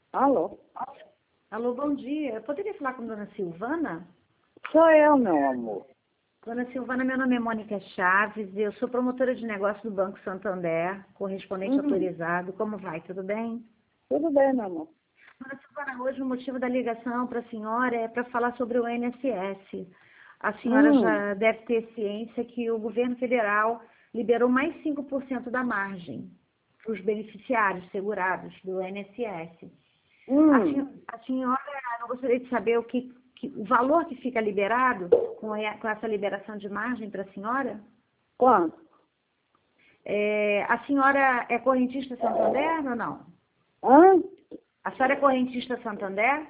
Alô? Alô, bom dia. Eu poderia falar com a dona Silvana? Sou eu, meu amor. Dona Silvana, meu nome é Mônica Chaves, eu sou promotora de negócios do Banco Santander, correspondente autorizado. Como vai? Tudo bem? Tudo bem, meu amor. Dona Silvana, hoje o motivo da ligação para a senhora é para falar sobre o INSS. A senhora já deve ter ciência que o governo federal liberou mais 5% da margem para os beneficiários segurados do INSS. A senhora, eu gostaria de saber o valor que fica liberado com essa liberação de margem para a senhora? Quanto? A senhora é correntista Santander ou não? Hã? A senhora é correntista Santander?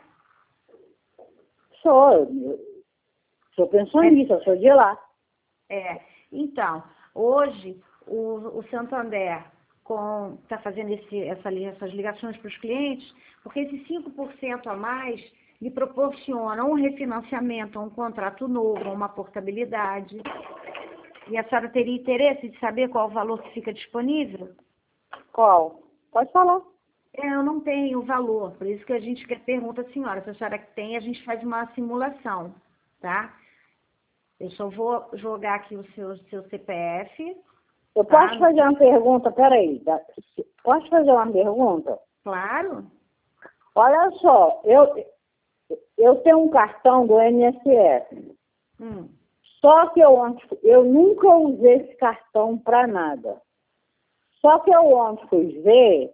Sou. Sou pensionista, eu sou de lá. Então, hoje o Santander está fazendo essas ligações para os clientes, porque esses 5% a mais lhe proporcionam um refinanciamento, um contrato novo, uma portabilidade. E a senhora teria interesse de saber qual o valor que fica disponível? Qual? Pode falar. Eu não tenho o valor, por isso que a gente pergunta à senhora. Se a senhora tem, a gente faz uma simulação, tá? Eu só vou jogar aqui o seu CPF. Eu posso fazer uma pergunta? Peraí. Posso fazer uma pergunta? Claro. Olha só, eu tenho um cartão do INSS. Só que eu nunca usei esse cartão para nada. Só que eu ontem fui ver,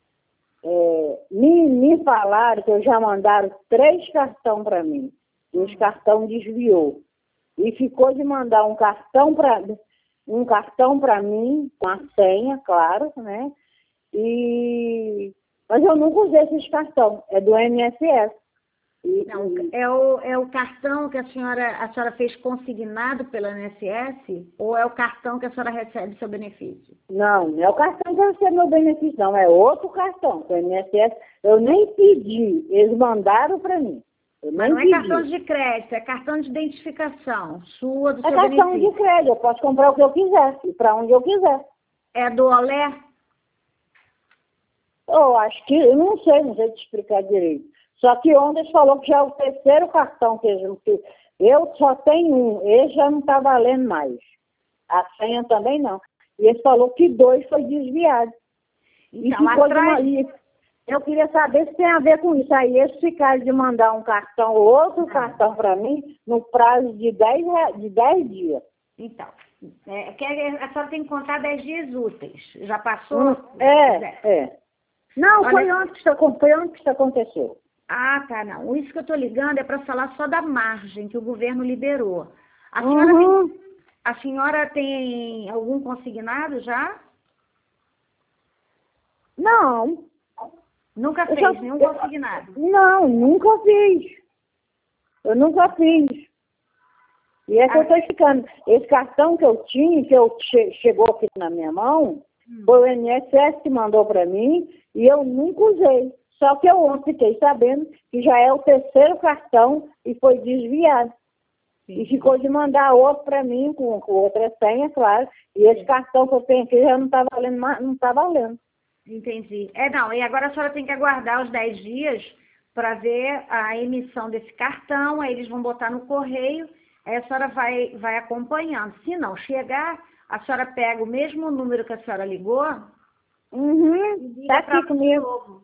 me falaram que já mandaram 3 cartões para mim. E os cartões desviou. E ficou de mandar um cartão para mim, com a senha, claro, né? Mas eu nunca usei esses cartões, é do INSS. Não, é o cartão que a senhora fez consignado pela INSS ou é o cartão que a senhora recebe seu benefício? Não, não é o cartão que eu recebo meu benefício, não. É outro cartão. O INSS, eu nem pedi. Eles mandaram para mim. Mas não é cartão de crédito, é cartão de identificação sua, do seu benefício. É cartão de crédito. Eu posso comprar o que eu quiser e para onde eu quiser. É do Olé? Eu acho que... Eu não sei te explicar direito. Só que ontem eles falou que já é o 3º cartão que eles... Eu só tenho um. Esse já não está valendo mais. A senha também não. E eles falou que 2 foi desviado. Então, atrás... Eu queria saber se tem a ver com isso. Aí eles ficaram de mandar um cartão, outro cartão para mim, no prazo de 10 dias. Então, a senhora tem que contar 10 dias úteis. Já passou? Não, foi antes que isso aconteceu. Ah, tá, não. Isso que eu estou ligando é para falar só da margem que o governo liberou. A senhora tem algum consignado já? Não. Nunca fez nenhum consignado? Não, nunca fiz. Eu nunca fiz. E é que eu estou explicando. Esse cartão que eu tinha, chegou aqui na minha mão, foi o INSS que mandou para mim e eu nunca usei. Só que eu ontem fiquei sabendo que já é o 3º cartão e foi desviado. E ficou de mandar outro para mim, com outra senha, claro. E esse cartão que eu tenho aqui já não está valendo mais, não está valendo. Entendi. E agora a senhora tem que aguardar os 10 dias para ver a emissão desse cartão, aí eles vão botar no correio, aí a senhora vai acompanhando. Se não chegar, a senhora pega o mesmo número que a senhora ligou e liga aqui comigo. novo.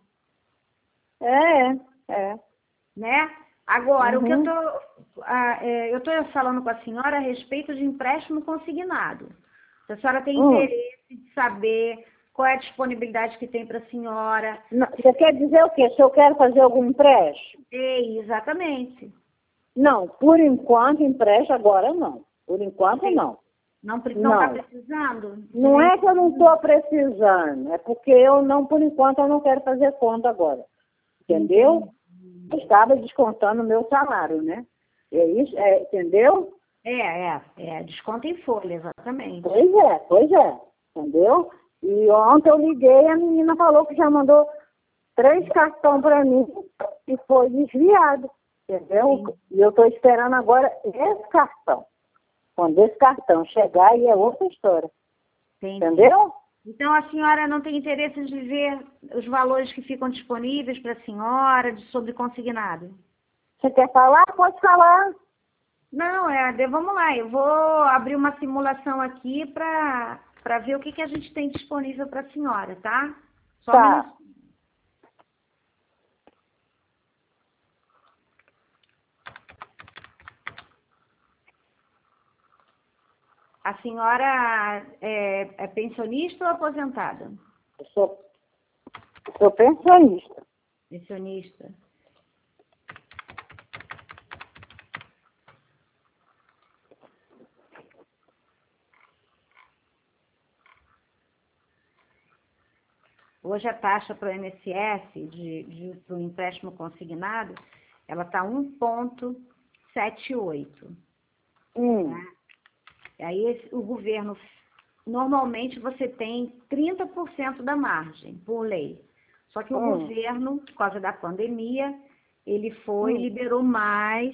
Né? Agora, o que eu estou falando com a senhora a respeito de empréstimo consignado. Se a senhora tem interesse de saber qual é a disponibilidade que tem para a senhora. Você quer dizer o quê? Se eu quero fazer algum empréstimo? Exatamente. Não, por enquanto empréstimo agora não. Por enquanto não. Não está precisando? Não é que eu não estou precisando, é porque por enquanto eu não quero fazer conta agora. Entendeu? Eu estava descontando o meu salário, né? É isso, entendeu? Desconto em folha, exatamente. Pois é, entendeu? E ontem eu liguei e a menina falou que já mandou 3 cartões para mim e foi desviado, entendeu? Sim. E eu estou esperando agora esse cartão. Quando esse cartão chegar, aí é outra história. Entendi. Entendeu? Então, a senhora não tem interesse de ver os valores que ficam disponíveis para a senhora sobre consignado? Você quer falar? Pode falar. Não, vamos lá, eu vou abrir uma simulação aqui para ver o que a gente tem disponível para a senhora, tá? Só um Tá. minuto. A senhora é pensionista ou aposentada? Eu sou pensionista. Pensionista. Hoje a taxa para o INSS, para o empréstimo consignado, ela está 1,78. Né? E aí o governo, normalmente você tem 30% da margem, por lei. Só que o governo, por causa da pandemia, ele liberou mais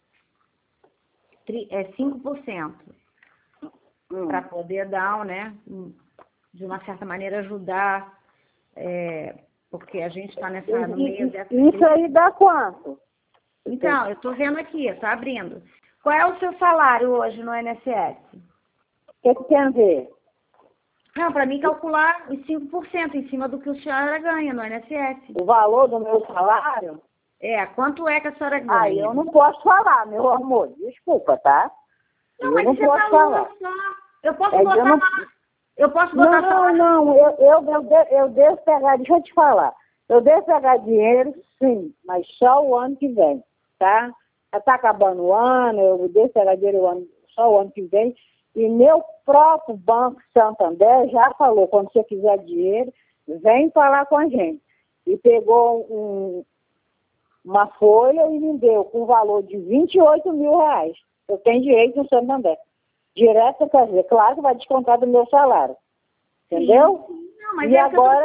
5%. Para poder dar, né, de uma certa maneira ajudar, porque a gente está no meio dessa crise. Isso aí dá quanto? Então, eu estou vendo aqui, estou abrindo. Qual é o seu salário hoje no INSS? O que tem a ver? Não, para mim calcular os 5% em cima do que a senhora ganha no INSS. O valor do meu salário? Quanto é que a senhora ganha? Ah, eu não posso falar, meu amor. Desculpa, tá? Não, mas não você posso falar. Só. Eu posso botar lá. Eu posso botar Não, eu devo pegar, deixa eu te falar. Eu devo pegar dinheiro, sim, mas só o ano que vem, tá? Já está acabando o ano, eu devo pegar dinheiro só o ano que vem. E meu próprio Banco Santander já falou, quando você quiser dinheiro, vem falar com a gente. E pegou uma folha e me deu com o valor de R$28 mil. Eu tenho direito no Santander. Direto, quer dizer, claro que vai descontar do meu salário. Entendeu? Sim. Não, mas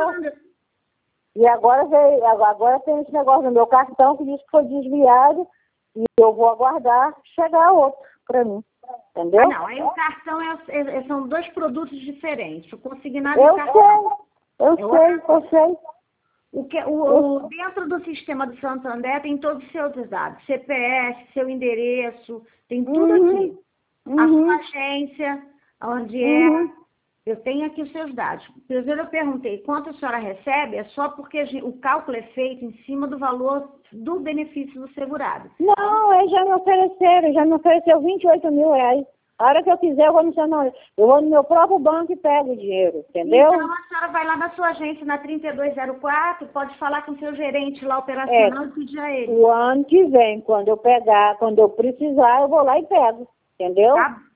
e agora tem esse negócio no meu cartão que diz que foi desviado e eu vou aguardar chegar outro para mim. Entendeu? Não, aí o cartão são dois produtos diferentes. O consignado e o cartão. Eu sei. Dentro do sistema do Santander tem todos os seus dados. CPF, seu endereço, tem tudo aqui. A sua agência, onde eu tenho aqui os seus dados. Primeiro eu perguntei quanto a senhora recebe, é só porque o cálculo é feito em cima do valor do benefício do segurado. Não, eles já me ofereceu R$28 mil. A hora que eu quiser, eu vou no meu próprio banco e pego o dinheiro, entendeu? Então a senhora vai lá na sua agência, na 3204, pode falar com o seu gerente lá operacional e pedir a ele. O ano que vem, quando eu precisar, eu vou lá e pego. Entendeu?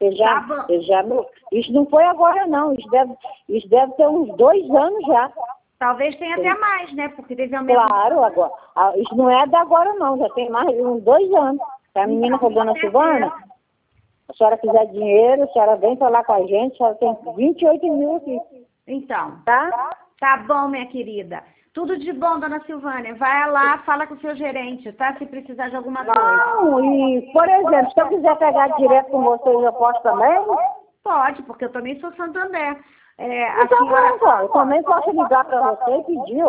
Isso não foi agora, não. Isso deve ter uns 2 anos já. Talvez tenha até mais, né? Porque teve aumento. Claro, agora. Isso não é da agora, não. Já tem mais de uns 2 anos. A menina foi dona Silvana. Se a senhora quiser dinheiro, a senhora vem falar com a gente. A senhora tem R$28 mil aqui. Então. Tá bom, minha querida. Tudo de bom, dona Silvânia. Vai lá, fala com o seu gerente, tá? Se precisar de alguma coisa. Não, e, por exemplo, se eu quiser pegar direto com vocês, eu posso também? Pode, porque eu também sou Santander. Eu também posso ligar para você e pedir,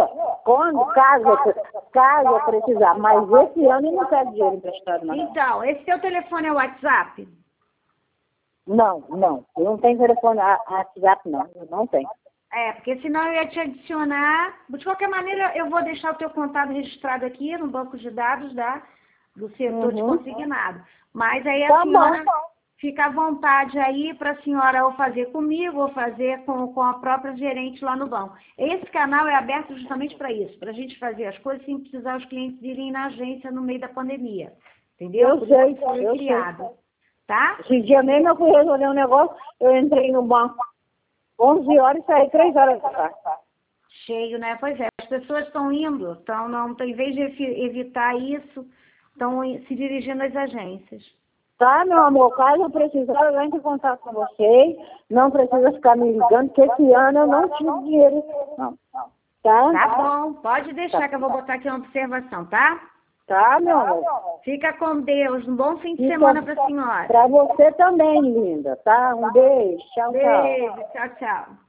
caso eu precisar. Mas esse ano eu não pego dinheiro emprestado, não. Então, esse seu telefone é o WhatsApp? Não. Eu não tenho telefone WhatsApp, não. Eu não tenho. Porque senão eu ia te adicionar. De qualquer maneira, eu vou deixar o teu contato registrado aqui no banco de dados do setor de consignado. Mas aí a senhora fica à vontade aí para a senhora ou fazer comigo ou fazer com a própria gerente lá no banco. Esse canal é aberto justamente para isso, para a gente fazer as coisas sem precisar os clientes irem na agência no meio da pandemia. Entendeu? Eu sei. Tá? Esse dia mesmo eu fui resolver um negócio, eu entrei no banco 11 horas e saí 3 horas da tarde. Cheio, né? Pois é, as pessoas estão indo, em vez de evitar isso, estão se dirigindo às agências. Tá, meu amor, caso eu precisar, eu entro em contato com vocês, não precisa ficar me ligando, porque esse ano eu não tive dinheiro, não. Tá bom, pode deixar que eu vou botar aqui uma observação, tá? Tá, meu amor. Fica com Deus, um bom fim de semana para a senhora. Para você também, linda, tá? Um beijo, tchau. Beijo, tchau.